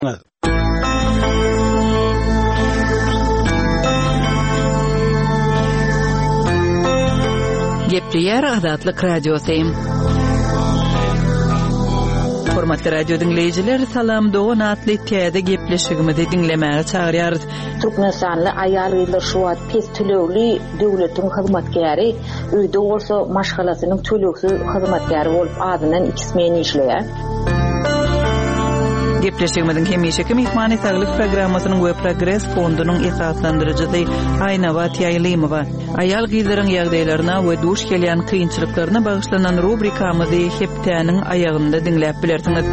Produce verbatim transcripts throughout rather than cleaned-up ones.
Gepleyer Azatlyk Radiosyň. Hormatly radio dinleyijiler, salam dogan atly täze gepleşigimizi dinlemäge çagyrýarys. Türkmenistanly aýal gyzlar şu wagt pes tölegli döwletiň hyzmatkäri, öýde bolsa maşgalasynyň töleksiz hyzmatkäri bolup adynan ikismeni işleýär. Gepleşigimizin hemişeki mehmany saglyk programmasynyň we progress fondunyň esaslandyrjysy Aýnawa Taýlymowa aýal gyzlaryň ýagdaýlaryna we duş gelýän kynçylyklaryna bagyşlanan rubrikamyzy hepdäniň aýagynda dinläp bilersiňiz.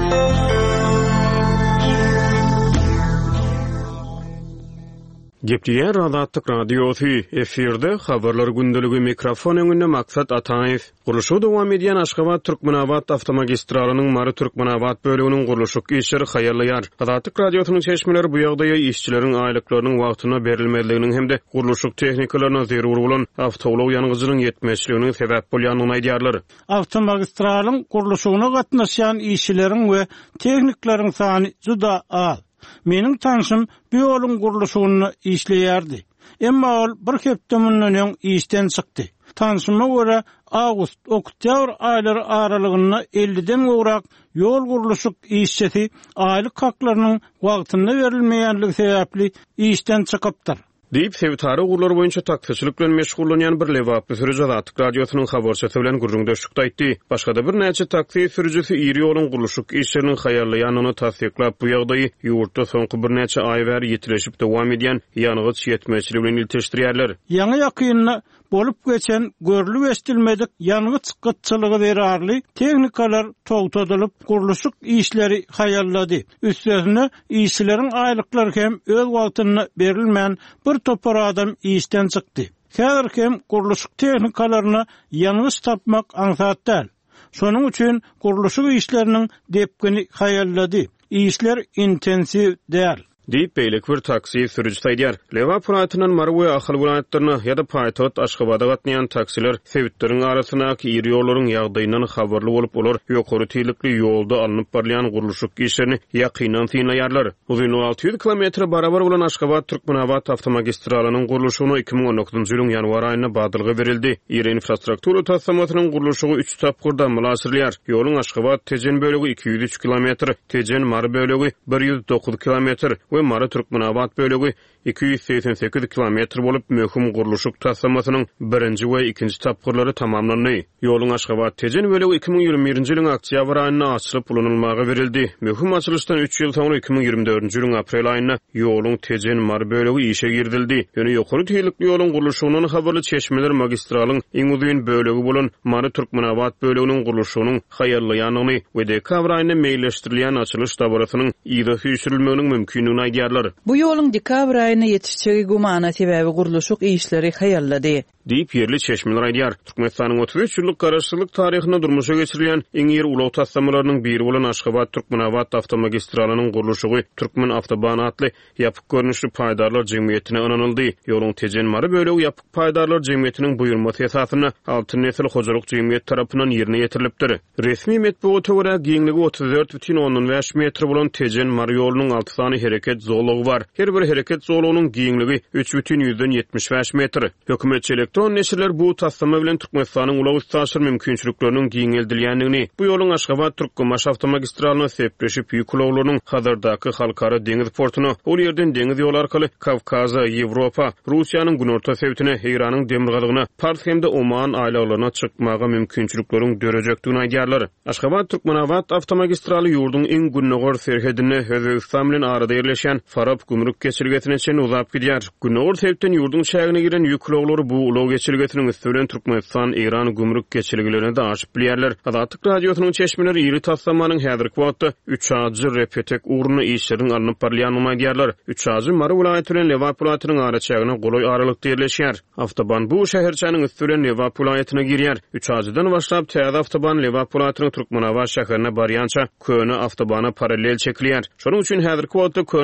Gepleyer Azatlyk Radiosy efirde habarlar gündəligi mikrofon öňünde Maksat Ataýew. Guruluşy dowam edýän Aşgabat Türkmenabad awtomagistralalynyň Mary Türkmenabad bölегiniň guruluşy işleri haýarlaýar. Azatlyk Radiosynyň çeşmeleri bu ýagdaýa işçileriň aýlyklarynyň wagtyna berilmezliginiň hemde guruluşy tehnikalaryna zerur bolan awtolog ýanygyjynyň ýetmezliginiň sebäp bolýanyny aýdýarlar. Awtomagistralalyň guruluşyna gatnaşan işçileriň we tehniklaryň sany juda az. Meniň tanşym bu ýoluň guruluşyny işleýärdi. Emma ol bir hepdemin öň işden çykdy. Tanşyma görä awgust, oktýabr aýlary aralygynda elliden gowrak ýol guruluşy işçisi aýlyk haklarynyň wagtyna berilmeýänligi sebäpli işden çykypdyr. Diýip sebätary gurulary boýunça taksyçylyk bilen meşgullanýan bir lewaply sürüji Azatlyk Radiosynyň habarçysy bilen gurrundaşykda aýtdy. Başga-da bir näçe taksi sürüjisi iri ýoluň guruluşy işlerini haýarlaýanyny tasdiklap bu ýagdaýy ýurtda soňky bir näçe aý bäri ýetileşip dowam edýän ýanygyç ýetmezçiligi bilen ilteşdirýärler. Ýaňy ýakynly bolup geçen görülüp estilmedik ýanygy çykçylygy berarly tehnikalar togtadylyp guruluşy işleri haýarlady. Üstüne işçileriň aýlyklary hem öz wagtyna berilmän bir topar adam işden çykdy. Häzir hem guruluşy tehnikalaryny ýanygy tapmak aňsatdal. Şonuň üçin guruluşy işleriniň depkini haýarlady. İşler intensiv däl. Diýip beýlek bir taksi sürüjisi aýdýar. Lewa puratynyň Marwe ahal welaýatlaryna ýa-da paýtat Aşgabada gatnaýan taksiler sebätleriň arasyndaky iri ýollaryň ýagdaýyndan habarly bolup bolar, ýokary teýlikli ýolda alınıp barlayan guruluşy işlerini ýakynan synlaýarlar. Uzyny alty ýüz kilometr barabar bolan Aşgabat Türkmenabad awtomagistralalynyň guruluşyny iki ming on dokuzynjy ýylyň ýanwar aýyna badylgy berildi. Ýeri infrastruktura tasamatynyň guruluşy üç tapgyrda mulaşyrlýar. Ýoluň Aşgabat Tejen bölegi iki ýüz üç kilometr, Tejen Mary bölegi bir ýüz dokuz kilometr we Mary Türkmenabad bölegi iki ýüz seksen sekiz kilometr bolup möhüm guruluşy tasamatynyň birinji we ikinji tapgyrlary tamamlandy. Ýoluň Aşgabat Tejen bölegi iki ming ýygrimi birinji ýylyň oktýabr aýyna açylyp kullanylmaga berildi. Möhüm açylışdan üç ýyl soňra iki ming ýygrimi dördünji ýylyň aprel aýyna ýoluň Tejen Mary bölegi işe girdildi. Ýöne ýokary teýlikli ýoluň guruluşynyň habarly çeşmeler magistralalyň iň uzun bölegi bolan Mary Türkmenabad böleginiň guruluşynyň haýarlaýanyny we dekabr aýyna meýilleşdirilýän açylış dabarasynyň ýa-da süýsürilmeginiň mümkinligini aýdýarlar. Bu ýoluň dekabr aýyna ýetişjegi gumana sebäbi guruluşy işleri haýarlady. Diýip ýerli çeşmeler aýdýar. Türkmenistanyň otuz üç ýyllyk garaşçylyk taryhyna durmuşa geçirilýän iň ýer ulaw tassamalarynyň biri bolan Aşgabat Türkmenabad awtomagistralalynyň guruluşy Türkmen Awtoban atly ýapyk görnüşli paýdarlar jemgyýetine ananyldy. Ýoluň Tejen Mary bölegi ýapyk paýdarlar jemgyýetiniň buýrulmasy esasyna altı nesil hojalyk jemgyýet tarapyndan ýerine ýetirilipdir. Resmi metbuata görä giňligi otuz dört бүтүн onuň beş metr bolan Tejen Mary ýolunyň altı sany hereket zolagy bar. Her bir hereket zolagynyň giňligi üç бүтүn ýetmiş beş metr. Hökümetçi elektron neşirler bu tassama bilen Türkmenistanyň ulaw üstaşyr mümkinçilikleriniň giňeldilýändigini, bu ýoluň Aşgabat Türkmenmaş awtomagistralalyna sepleşip ýük ulawlarynyň hazırdaky halkara deňiz portuny, ol ýerden deňiz ýol arkaly Kavkaza, Ýewropa, Russiýanyň günorta sebitine, Eýranyň demirgalygyna, Pars hemde Oman aýlagylaryna çykmaga mümkinçilikleriň dörejakdygyny aýdýarlar. Aşgabat Türkmenabad awtomagistraly ýurdun iň günnägör serhedine Özbegistan bilen arada ýerleşen Farab gümrük geçirgetine çen uzap gidýär. Günnägör sebitden ýurdun şäherine giren ýük ulawlary bu ulaw geçirgetiniň üstünden Türkmenistan, Eýran gümrük geçirgilerini da aşyp bilýärler. Azatlyk Radiosynyň çeşmeleri ýeri tassamanyň häzirki wagtda üç ajy repetek urny işleriň alınıp barlaýanyny aýdýarlar. üç ajy Mary welaýaty bilen Lewap welaýatynyň araçagyna goloý aralykda ýerleşýär. Awtoban bu şäherçäniň üstünden Lewap welaýatyna girýär. üç ajydan başlap täze awtoban Lewap welaýatynyň Türkmenabad şäherine barýança köne awtobana paralel çekilýär. Şonuň üçin häzirki wagtda köne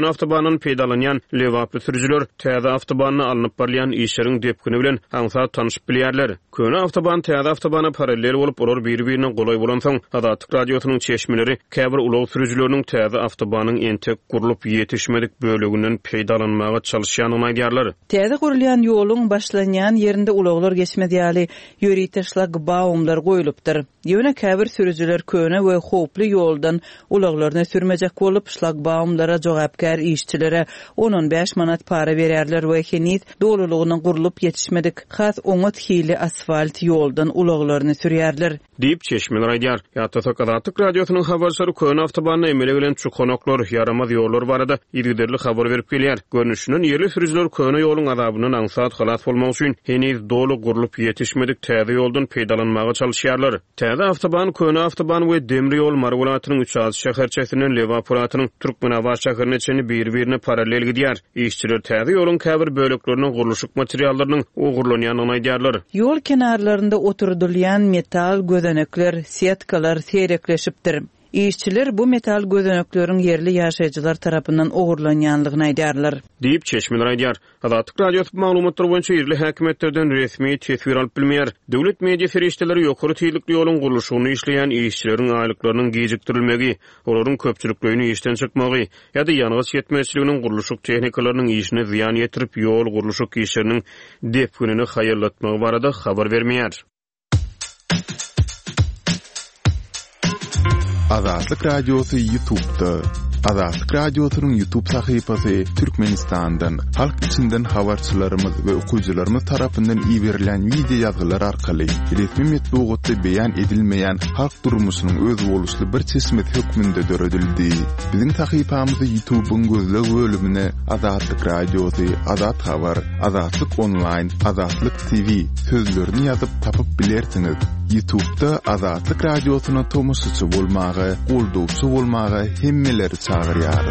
köne awtobanyň peýdalanýan lewaply sürüjüler täze awtobanyny alınıp barlayan işleriň depkini bilen haňsa tanyşyp bilýärler. Köne awtoban täze awtobana paralel bolup olar bir-birine golay bolan soň Azatlyk radiosynyň çeşmeleri käbir ulaw sürüjüleriniň täze awtobanyň entek gurulyp ýetişmedik böleginden peýdalanmaga çalışýanyny aýdýarlar. Täze gurulýan ýoluň başlanýan ýerinde ulawlar geçmedýäli ýöri taşlak baumlar goýulypdyr. Ýöne käbir sürüjüler köne we hoply ýoldan ulawlaryna sürmejek bolup şlagbaumlara jogapkär işçilere on on beş manat para berýärler we henüz dolulugyny gurulup ýetişmedik. Has oňat hili asfalt ýoldan ulawlaryny sürýärler. Diýip çeşmeler aýdýar. Ýa-da Azatlyk radiosynyň habarsary köne awtobanyna emele bilen çukonoklar, ýaramaz ýollar barada ýerli habar berip gelýär. Görnüşinden ýerli sürüjüler köne ýoluň azabyndan aňsat halas bolmak üçin henüz dolu gurulup ýetişmedik täze ýoldan peýdalanmaga çalışýarlar. Täze awtoban köne awtoban we demir ýol marwulatynyň üç az şäherçesinden Lewapolatynyň Türkmenabat şäherine çeni bir-birine paralel gidýär. İşçiler täze ýoluň käbir bölekleriniň guruluşyk materiallarynyň ogurlanýanyny aýdýarlar. Ýol kenarlarynda oturdylýan metal gözenekler, setkalar serekleşipdir. İşçiler bu metal gözeneklerin yerli ýaşaýjylar tarapyndan ogurlanýanlygyny aýdýarlar. Diýip çeşmeler aýdýar. Azatlyk radiosyny maglumatlar boýunça ýerli häkimetlerden resmi tesbir alyp bilmeýär. Döwlet media ferişdeleri ýokary tiýlikli ýoluň guruluşyny işleýän işçileriň aýlyklarynyň gejikdirilmegi, olaryň köpçüliklerini işden çykmagy ýa-da ýalňyz ýetmezçiliginiň guruluşyk tehnikalarynyň işine ziýan ýetirip ýol guruluşyk işleriniň depkinini haýırlatmagy barada habar bermeýär. Azatlyk radiosu YouTube'da. Azatlyk radiosynyň YouTube sahypasy Türkmenistandan, halk içinden habarçylarymyz we okuwçylarymyz tarapyndan iýerilen video ýazgylar arkaly resmi metbugatda beýan edilmeýän halk durmuşynyň öz boluşly bir çeşmet hökmünde döredildi. Biziň sahypamyzy YouTube'un gözleg bölümine Azatlyk radiosy, Azat habar, Azatlyk online, Azatlyk T V sözlerini ýazyp tapyp bilersiňiz. YouTube'da Azatlyk radiosyna tomusçy bolmagy, goldowçy bolmagy hemmeleri çağırýar.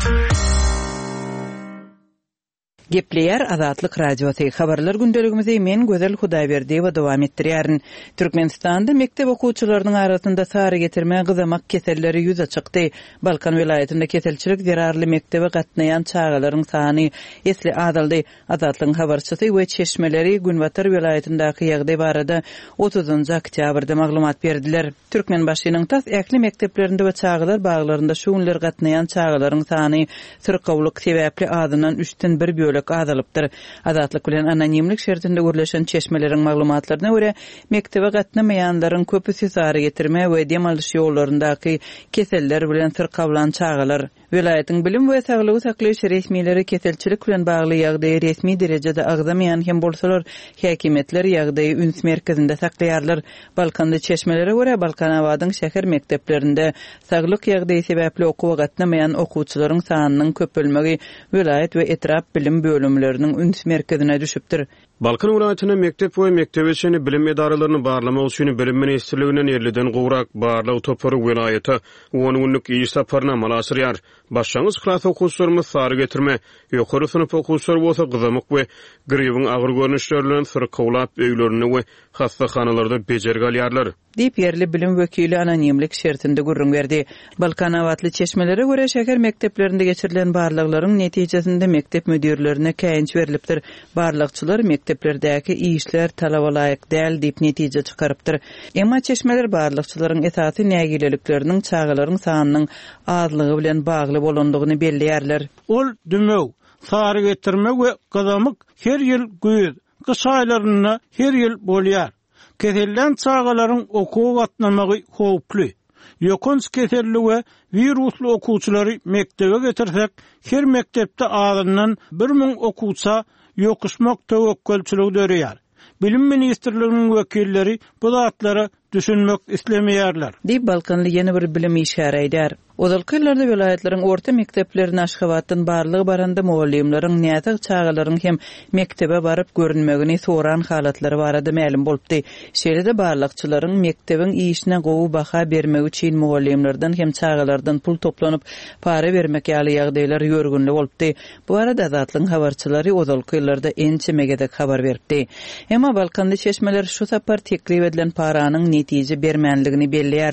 Gepleýär Azatlyk radiosy. Habarlar gündeligimizi men Gözel Hudaýberdi we dowam etdirýärin. Türkmenistanda mektep okuwçylarynyň arasynda sary getirme gyzamak keselleri ýüze çykdy. Balkan vilayetinde keselçilik zerarly mektebe gatnaýan çağalaryň sany esli azaldy. Azatlyk habarçysy we çeşmeleri Günbatar vilayetindaky ýagdaý barada otuzunçy oktýabrda maglumat berdiler. Türkmenbaşynyň tas äkli mekteplerinde we çağalar baglarynda şu günler gatnaýan çağalaryň sany syrkawlyk sebäpli adynan üçten bir bölek azalypdyr. Azatlyk bilen anonimlik şertinde görleşen çeşmeleriň maglumatlaryna görä, mektebe gatnamaýanlaryň köpüsi sary getirme we dem alyş ýollaryndaky keseller bilen syrkawlan çağalar. Vilayetiň bilim we saglygy saklaýyş resmileri keselçilik bilen bagly ýagdaýy resmi derejede agzamaýan hem bolsalar, häkimetler ýagdaýy üns merkezinde saklaýarlar. Balkanda çeşmelere görä, Balkanawadyň şäher mekteplerinde saglyk ýagdaýy sebäpli okuwa gatnamaýan okuwçylaryň sanynyň köpelmegi vilayet we etrap bilim bölümleriniň üns merkezine düşüpdir. Balkan vilayatyna mektep we mektebeçini bilim edaralaryny barlamak üçin bilim ministrliginden ýerliden gowrak barlaw topory vilayata on günlük iş saparyna malaşyrýar. Başlangyç klas okuwçylarymyz sary getirme, ýokary synyp okuwçylary bolsa gyzamyk we grewiň agyr görnüşleri bilen syrkawlap öýlerini we hastahanalarda bejerge alýarlar. Diýip ýerli bilim wekili anonimlik şertinde gurrun berdi. Balkanawatly çeşmelere görä şäher mekteplerinde geçirilen barlyklaryň netijesinde mektep müdirlerine käýinç berilipdir. Barlykçylar mekteplerdäki işler talaba laýyk däl diýip netije çykarypdyr. Emma çeşmeler barlykçylaryň esasy nägilelikleriniň çağalaryň sanynyň azlygy bilen bagly bolandygyny belliýärler. Ol dümew, sary getirme we gyzamyk her ýyl güýz, kış aýlaryna her ýyl bolýar. Kesellen çağalaryň okuw gatnamagy howply. Ýokons keselli we virusly okuwçylary mektebe getirsek, her mektepde azyndan bir ming okuwça ýokuşmak tewekkelçiligi dörýär. Bilim ministrliginiň wekilleri bu zatlara düşünmek islemeýärler. Diýip Balkanly ýene bir bilim işgär aýdýar. Ozalky ýyllarda vilayatleriň orta mekdeplerini Aşgabatdan barlygy baranda muallimleriň näzak çağalaryň hem mektebe baryp görünmegini soran halatlary barada ma'lum bolupdy. Şeýle-de barlykçylaryň mektebiň işine gowy baha bermek üçin muallimlerden hem çağalardan pul toplanyp para bermek ýaly ýagdaýlar ýörgünli bolupdy. Bu arada Azatlyň habarçylary ozalky ýyllarda ençe megedek habar beripdi. Emma Balkanly çeşmeler şu sapar teklip edilen paranyň netije bermänligini belliýärler.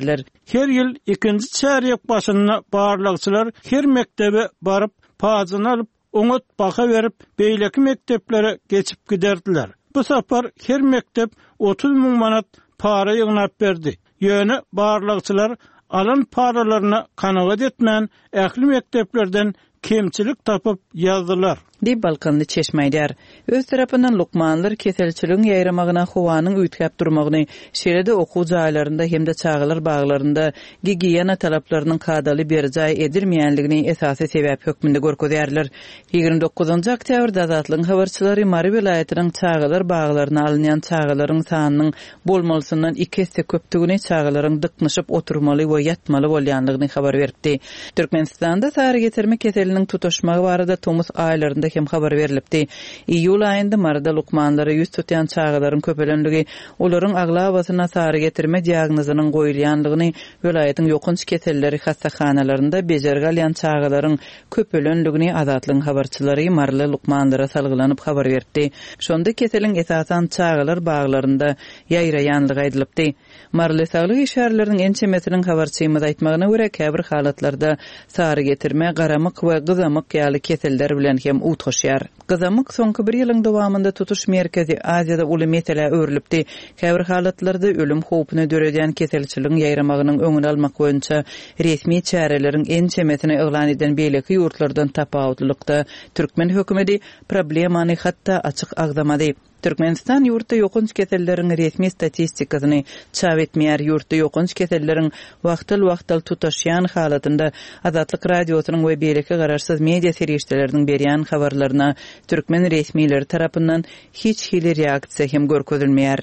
her ýyl ikinji çäreýek başyna barlagçylar her mektebe baryp pazyny alyp oňat baka berip beýleki mekteplere geçip giderdiler. Bu sapar her mektep otuz müň manat para ýygnap berdi. Ýöne barlagçylar alan paralaryna kanagat etmän ähli mekteplerden kemçilik tapıp yazdılar. Di Balkanlı Çeşmeýdär. Öz tarapyndan Lukmanlar keselçiligiň ýaýramagyna howanyň üýtgäp durmagyny, şeride okuw jaýlarynda hemde çağılar baglarynda gigiyena talaplarynyň kadaly berjaý edilmeýänligini esasy sebäp hökmünde görkezýärler. ýygrimi dokuzunçy oktýabrda Azatlygyň habarçylary Mary vilayatynyň çağılar baglaryna alynýan çağılaryň sanynyň bolmalysyndan iki hesse köpdigini çağılaryň dyknyşyp oturmaly we ýatmaly bolýanlygyny habar beripdi. Türkmenistanda sary getirme keseliniň tutuşmagy barada Tomus aýlarynda hem habar berilipdi. İýul aýynda marada Lukmanlara ýüz tutýan çağılaryň köpelenligi, olaryň aglabasyna sary getirme diagnozynyň goýulýanlygyny, vilayatyň ýokunç keselleri hastaxanalarynda bejerge alýan çağılaryň köpelenligini Azatlygyň habarçylary marly Lukmanlara salgylanyp habar berdi. Şonda keseliň esasan çağılar baglarynda ýaýraýanlygy aýdylypdy. Marly saglyk işärleriniň ençemesiniň habarçymyz aýtmagyna görä käbir halatlarda sary getirme, garamyk we gyzamyk ýaly keseller bilen hem utgaşýar. Gyzamyk soňky bir ýylyň dowamynda tutuş merkezi Aziýada uly mesele öwrülipdi. Käbir halatlarda ölüm howpyny döredýän keselçiligiň ýaýramagynyň öňüni almak boýunça resmi çäreleriň ençemesini eglan eden beýleki ýurtlardan tapawutlykda türkmen hökümeti problemany hatda açyk agdamady. Türkmenistan ýurtda ýokunç keselleriň resmi statistikasyny çap etmeýär. Ýurtda ýokunç keselleriň wagtyl-wagtyl tutaşýan halatynda Azatlyk radiosynyň we beýleki gararsyz media serişdeleriniň berýän habarlaryna türkmen resmiýetleri tarapyndan hiç hili reaksiýa hem görkezilmeýär.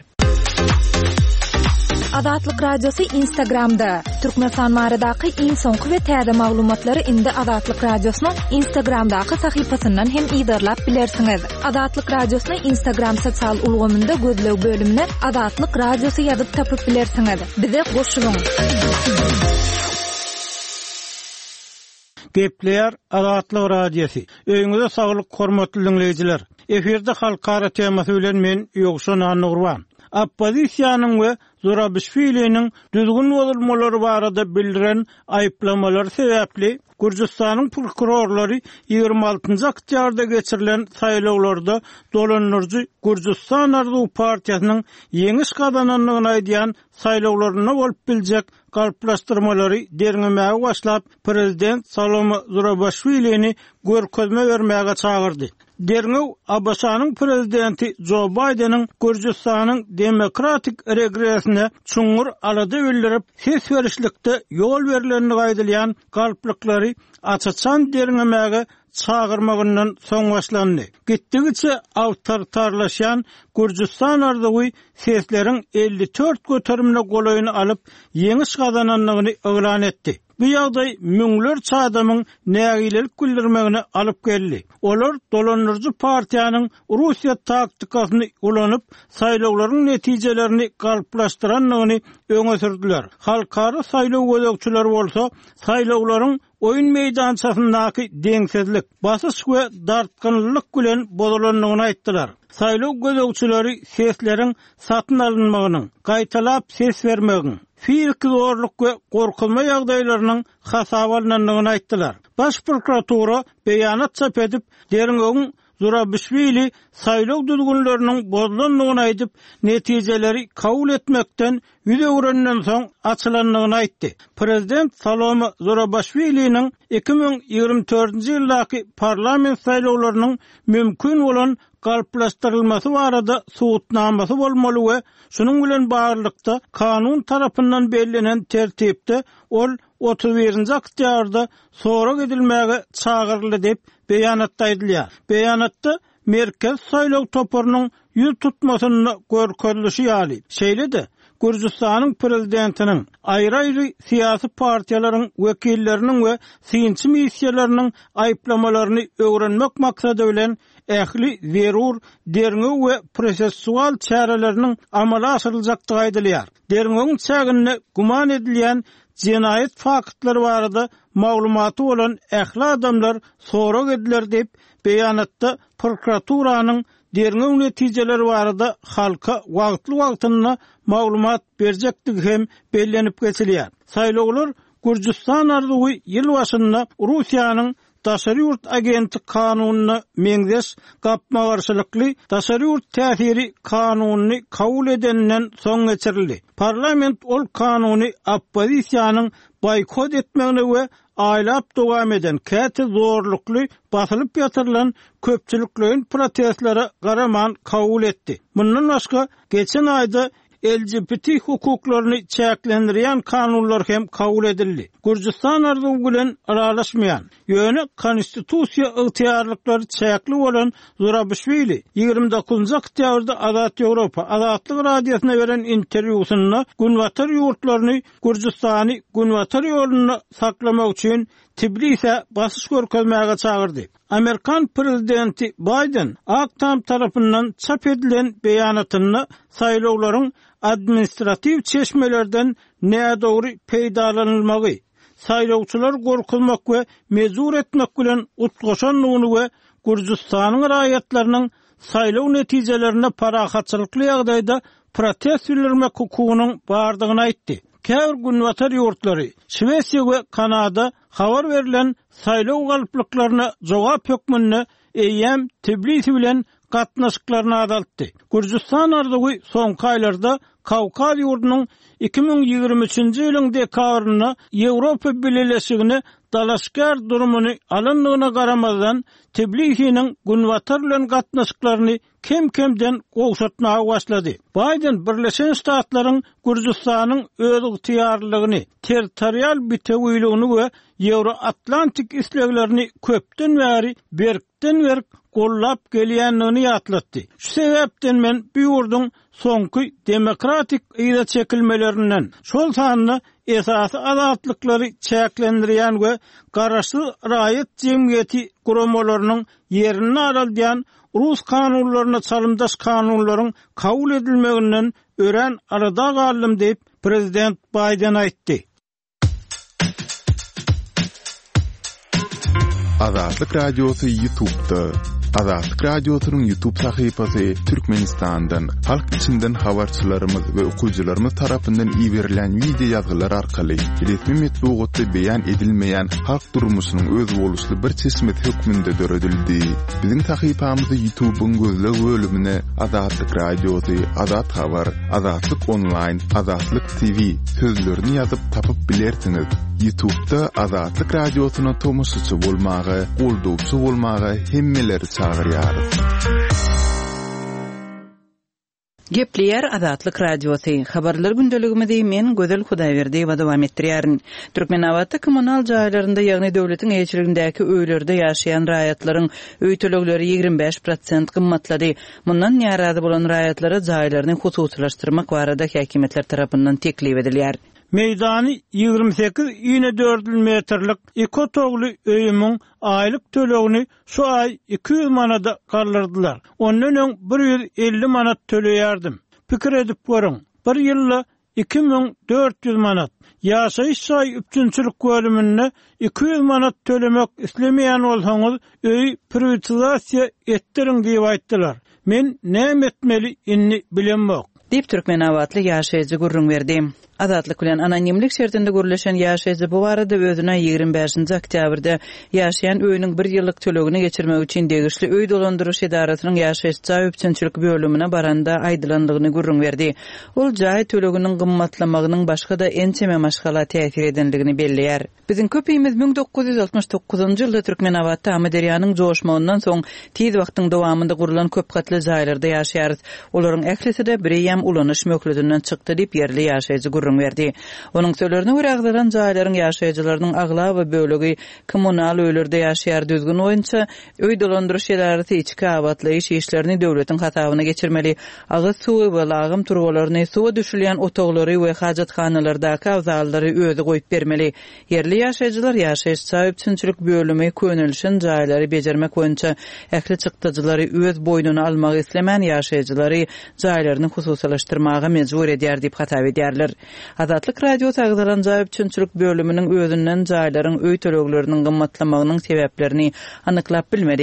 Azatlyk radiosu Instagramda. Türkmenistan baradaky iň soňky we täze maglumatlary indi Azatlyk radiosynyň Instagramdaky sahypasyndan hem ýygdyrlap bilersiňiz. Azatlyk radiosyny Instagram sosial ulgamynda gözlew bölümine Azatlyk radiosu ýazyp tapyp bilersiňiz. Bize goşulyň. Gepleýär Azatlyk radiosu. Öýüňizde saglyk hormatly dinleýijiler. Eferde halkara temasy bilen men Ýogşan Anurwan. Oppozisiýanyň we Zurabishviliň düzgün bolmolary barada bildiren aýplamalar sebäpli Gürjistanyň prokurorlary ýygrimi altynjy oktýabrda geçirilen saýlawlarda dolanyrjy Gürjistan Arzuw partiýasynyň ýeňiş kazananlygyny aýdýan saýlawlaryna bolup biljek galplaşdyrmalary derňemäge başlap prezident Salome Zurabishviliň görkezme bermäge çagyrdy. Derňew Abbasanyň prezidenti Joe Bidenyň Gürjistanyň demokratik regresine çuňur alady bildirip ses berişlikde ýol berilenini aýdylýan galplyklary açaçan derňemäge çağırmagyndan soň başlandy. Gitdigiçe awtoritarlaşan Gürjistan arzuwy sesleriň elli dört göterimine golaýyny alyp ýeňiş kazananlygyny eglan etdi. Bu ýagdaý müňlerçe adamyň nägilelik bildirmegine alyp geldi. Olar dolanyrjy partiýanyň Russiýa taktikasyny ulanyp saýlawlaryň netijelerini galplaşdyranlygyny öňe sürdiler. Halkara saýlaw gözegçileri bolsa saýlawlaryň oyun meydançasyndaky deňsizlik, basyş we dartgynlyk bilen bozalanlygyny aýtdylar. Saýlaw gözegçileri sesleriň satyn alynmagynyň, gaýtalap ses bermegiň, fiýrki zorluk we gorkulma ýagdaýlarynyň hasaba alynanlygyny aýtdylar. Baş prokuratura beýanat çap edip, derňegiň Zurabishvili saýlaw düzgünleriniň bozulanlygyny aýdyp, netijeleri kabul etmekden yüz öwrenden soň açylanlygyny aýtdy. Prezident Salome Zurabishviliň iki bin ýygrimi dörtünçi ýyldaky parlament saýlawlarynyň mümkin bolan galplaşdyrylmasy barada suwutnamasy bolmaly we şunuň bilen barlykda kanun tarapyndan belgilenen tertipde ol otuz birinçi oktýabrda sora gidilmäge çagyryldy dep beýanatda aýdylýar. Beýanatda merkez saýlaw topurynyň ýüz tutmasyny görkezilişi ýaly. Şeýle-de Gürjistanyň prezidentiniň aýry-aýry siýasy partiýalaryň wekilleriniň we synçy missiýalarynyň aýplamalaryny öwrenmek maksady bilen ähli zerur derňew we prosessual çäreleriniň amala aşyryljakdygy aýdylýar. Derňewiň çägine guman edilýän jinayet faktlary barada maglumaty bolan ähli adamlar sorag ediler dep beýanatda prokuraturanın derňeň netijeleri barada halka wagtly wagtynda maglumat berjekdigi hem bellenip geçilýär. Saýlawlar Gürjistan ardugy ýyl başynda Russiýanyň Daşary ýurt agenti kanunyna meňzeş gapmagarçylykly daşary ýurt täsiri kanunyny kabul edenden soň geçirildi. Parlament ol kanuny oppozisiýanyň boykot etmegine we aýlap dowam eden käte zorlukly basylyp ýatyrylan köpçüliklerin protestlara garaman kabul etdi. Bundan başga geçen aýda L G B T hukuklaryny çäklendirýän kanunlar hem kabul edildi. Gürjistan ardugy bilen aralaşmaýan, ýöne konstitusiýa ygtyýarlyklary çäkli bolan Zurabishvili ýygrimi dokuzynjy oktýabrda Azat Ýewropa Azatlyk radiosyna beren interwýusynda Günwatar ýurtlaryny Gürjistany Günwatar ýoluny saklamak üçin Tbilisi'e basış görkezmäge çağırdı. Amerikan prezidenti Biden Aktam tarafından çap edilen beýanatyny saýlawlaryň administrativ çeşmelerden näme dogry peýdalanylmagy, saýlawçylar gorkulmak we mezur etmek bilen utgaşanlygyny we Gürjistanyň raýatlarynyň saýlaw netijelerine parahatçylykly ýagdaýda protest bildirmek hukugynyň bardygyny aýtdy. Käbir Günwatar ýurtlary Şwesiýa we Kanada habar verilen saýlaw galyplyklaryna jogap hökmünde eýem Tbilisi bilen gatnaşyklaryna adaltdy. Gürjistan ardugy soňky aýlarda Kawkaz ýurdunyň iki ming ýygrimi üçinji ýylyň dekabryna Ýewropa Birleşigine dalaşkar durumuny alyndygyna garamazdan Tbilisiň Günwatar bilen gatnaşyklaryny kem-kemden gowşatmaga başlady. Biden Birleşen Ştatlaryň Gürjistanyň öz ygtyýarlygyny, territorial bitewýligini we Euro-Atlantik isleglerini köpden bäri berkden berk gollap gelýänligini ýatlatdy. Şu sebäpden men bu ýurdun soňky demokratik ýyla çekilmelerinden şol sanyny esasy azatlyklary çäklendirýän we garaşly raýat jemgyýeti guramalarynyň ýerini aralýan Rus kanunlaryna çalymdaş kanunlaryň kabul edilmeginden ören arada galdym diýip prezident Biden aýtdy. Azatlyk Radiosu YouTube'da. Azatlyk Radiosu'nun YouTube sahypasy Türkmenistan'dan, halk içinden habarçylarymyz we okuyjylarymyz tarapyndan iýerilen video ýazgylar arkaly resmi metbuatda beýan edilmeýän halk durmuşynyň öz boluşly bir çeşmet hökmünde döredildi. Biziň sahypamyzy YouTube'un gözleg bölümine Azatlyk Radiosu, Azat Habar, Azatlyk Online, Azatlyk T V sözlerini ýazyp tapyp bilersiňiz. YouTube'da Azatlyk Radiosu'na tomoşçy bolmagy, goldowçy bolmagy hemmeleri çağırýar. Gepleyer Azatlyk Radiosu. Habarlar gündeligimizde men Gözel Hudaýberdi we dowam etdirýärin. Türkmenawatda kommunal jaýlarynda, ýagny döwletiň eýçiligindäki öýlerde ýaşaýan raýatlaryň öý tölegleri ýygrimi beş prosent gymmatlady. Mundan ýarazy bolan raýatlara jaýlaryny hususlaşdyrmak barada häkimetler tarapyndan teklip edilýär. Meydany ýygrimi sekiz ýene dört metrlik iki otogly öýümiň aýlyk tölegini şu ay iki yüz manada galdyrdylar. Ondan öň bir yüz elli manat töleýärdim. Pikir edip görüň. Bir ýylda iki ming dört yüz manat. Ýaşaýyş saý üçinçilik bölümine iki yüz manat tölemek islemeýän bolsaňyz öý privatizatsiýa etdirin diýip aýtdylar. Men näme etmeli inni bilenmek. Dip Türkmenawatly ýaşaýjy gurrun berdi. Azatlyk bilen anonimlik şertinde gürleşen ýaşaýjy bu barada özüne ýygrimi beşinji oktýabrda ýaşaýan öýüniň bir ýyllyk tölegini geçirmek üçin degişli öý dolandyryş edaratynyň ýaşaýyş üçinçilik bölümine baranda aýdylandygyny gurrun berdi. Ol jaý töleginiň gymmatlamagynyň başga da ençeme maşgala täsir edenligini belleýär. Biziň köpüýimiz ming dokuz yüz altmış dokuzunjy ýylda Türkmenawatda Amaderýanyň joşmagyndan soň tiz wagtyň dowamında gurulan köp gatly jaýlarda ýaşaýarys. Olaryň ählisi de birem ulanyş möklüdinden çykdy diýip ýerli ýaşaýjy gurrun berdi. Onuň sözlerine görä agzalan jaýlaryň ýaşaýjylarynyň agla we bölegi kommunal öýlerde ýaşaýar düzgün boýunça öý dolandyryş edarasy içki abatlaýyş işlerini döwletiň hatabyna geçirmeli. Agy suwy we lagym turbalaryny suwa düşülýän otoglary we hajatxanalardaky awzallary özü goýup bermeli. Yerli ýaşaýjylar ýaşaýyş saýypçynçylyk bölümi könülşin jaýlary bejermek boýunça ähli çykdyjylary öz boýnuna almagy islemän ýaşaýjylary jaýlaryny hususlaşdyrmaga mejbur edýär diýip hatap edýärler. Azatlyk Radiosu agzalan jaýypçynçylyk bölüminiň özünden jaýlaryň öý tölegleriniň gymmatlamagynyň sebäplerini anyklap bilmedi.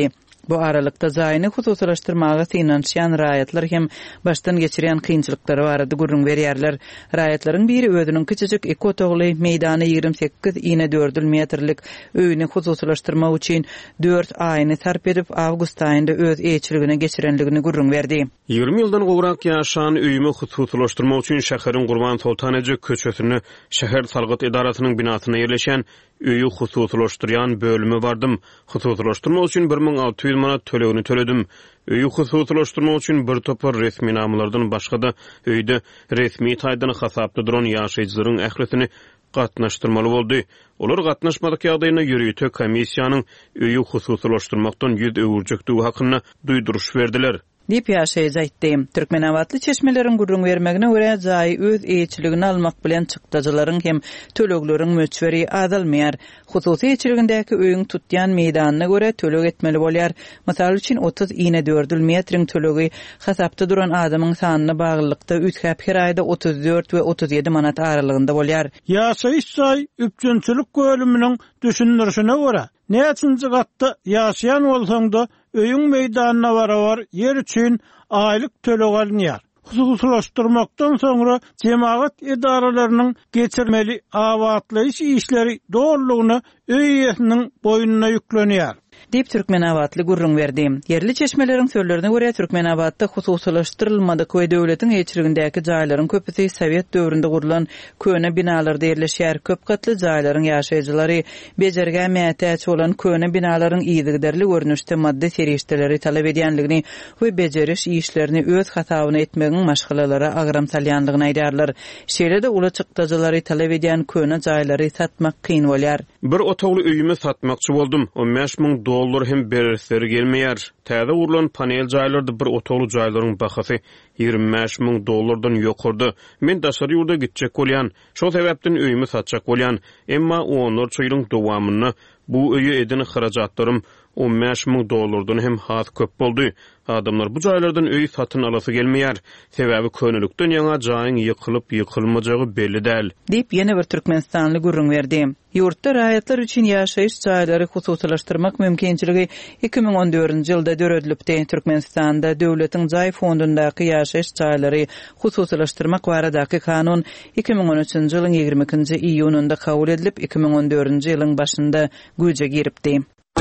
Bu aralykda zaýyny hususlaşdyrmaga synanşýan raýatlar hem başdan geçirýän kynçylyklary barady gurrun berýärler. Raýatlaryň biri özüniň kiçijik iki otagly meýdany ýigrim sekkiz ine dört metrlik öýüni hususlaşdyrmak üçin dört aýyny sarp edip awgust aýynda öz eýçiligine geçirenligini gurrun berdi. ýygrimi ýyldan gowrak ýaşan öýümi hususlaşdyrmak üçin şäheriň Gurban Sultanaja köçesini şäher salgyt idarasynyň binasyna ýerleşen öýü hususlaşdyrýan bölümi bardym. Hususlaşdyrmak üçin bir miň alty ýüz manat tölegini töledim. Öýü hususlaşdyrmak üçin bir topar resmi namlardan başga-da öýde resmi taýdan hasapda duran ýaşaýjylaryň ählisini gatnaşdyrmaly boldy. Olar gatnaşmadyk ýagdaýyna ýürüýte komissiýanyň öýü hususlaşdyrmakdan ýüz öwürjekdigi hakyna duýduruş berdiler. Dip ýaşaýjy aýtdy. Türkmenawatly çeşmeleriň gurrun bermegine görä jaý öz eýçiligini almak bilen çykdajaryň hem tölegleriň möçberi azalmaýar. Hususy eýçiligindäki öýüň tutýan meýdanyna görä töleg etmeli bolýar. Mysal üçin otuz ine dört metriň tölegi hasapda duran adamyň sanyna baglykda üç häpher aýda otuz dört we otuz ýedi manat aralygynda bolýar. Ýaşaýyş jaý üçinçilik bölüminiň düşünürşine görä näçinji gatda ýaşaýan bolsaň-da öýüň meýdanyna barabar yer üçin aýlyk töleg alınýar. Hususlaşdyrmakdan soňra cemaat idaralarynyň geçirmeli awatlaýyş işleri doğrulugyny öýüniň boýnuna ýüklenýär. Dip Türkmenawatly gurrun berdi. Yerli çeşmeleriň sözlerine görä Türkmenawatda hususlaşdyrylmadyk we döwletiň eýçiligindäki jaýlaryň köpüsi Sowet döwründe gurulan köne binalarda ýerleşýär. Köp gatly jaýlaryň ýaşaýjylary bejerge mätäç bolan köne binalaryň ýygyderli görnüşde madde serişdeleri talap edýänligini we bejeriş işlerini öz hasabyna etmegiň maşgalalara agram salýanlygyny aýdarlar. Şeýle-de uly çykdajalary talap edýän köne jaýlary satmak kyn bolýar. Bir otagly öýümi satmakçy boldum. on beş miň dollar hem beresleri gelmeýär. Täze urulan panel jaýlarda bir otagly jaýlaryň bahasy ýygrimi beş miň dollardan ýokurdy. Men daşary ýurda gitjek bolýan. Şol sebäpden öýümi satjak bolýan. Emma onlar çyýryň dowamyny bu öýü edin harajatlarym on beş miň dollardan hem has köp boldy. Adamlar bu jaýlardan öý satyn alasy gelmeýär. Sebäbi könülükden ýaňa jaýyň ýykylyp ýykylmajagy belli däl. Dip ýene bir Türkmenistanly gurrun berdi. Ýurtda raýatlar üçin ýaşaýyş jaýlary hususlaşdyrmak mümkinçiligi iki miň on dördünji ýylda döredilipdi. Türkmenistanda döwletiň jaý fondundaky ýaşaýyş jaýlary hususlaşdyrmak baradaky kanun iki miň on üçünji ýylyň ýygrimi ikinji iýununda kabul edilip iki miň on dördünji ýylyň başynda güýje giripdi.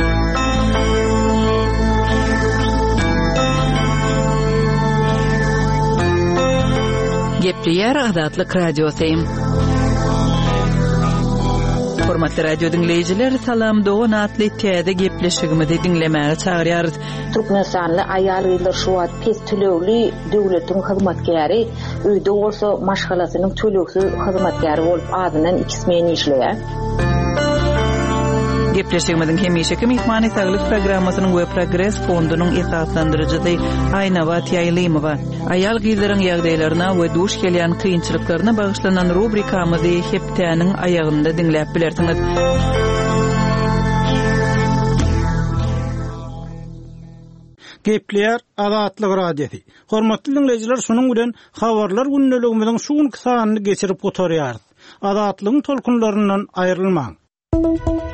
Gepliýär Azatlyk Radiosu. Hormatly radio dinleyijiler, salam dogan atly täze gepleşigimizi dinlemäge çagyrýarys. Türkmenistanly aýal gyzlar şu wagt pes tölegli döwletiň hyzmatkäri, öýde bolsa maşgalasynyň töleksiz hyzmatkäri bolup adynan ikismen işleýär. Gepleşigimizin hemişeki mehmany saglyk programmasynyň we progress fondunyň esaslandyrjyjy Aýnawat Ýaýlymowa. Aýal gyzlaryň ýagdaýlaryna we duş gelýän kynçylyklaryna bagyşlanan rubrikamyzy hepdäniň aýagynda dinläp bilersiňiz. Gepliýär Azatlyk Radiosu. Hormatly dinleyijiler, şunuň bilen habarlar günneligimiziň şuň kysanyny geçirip oturýar. Azatlygyň tolkunlaryndan aýrylmaň.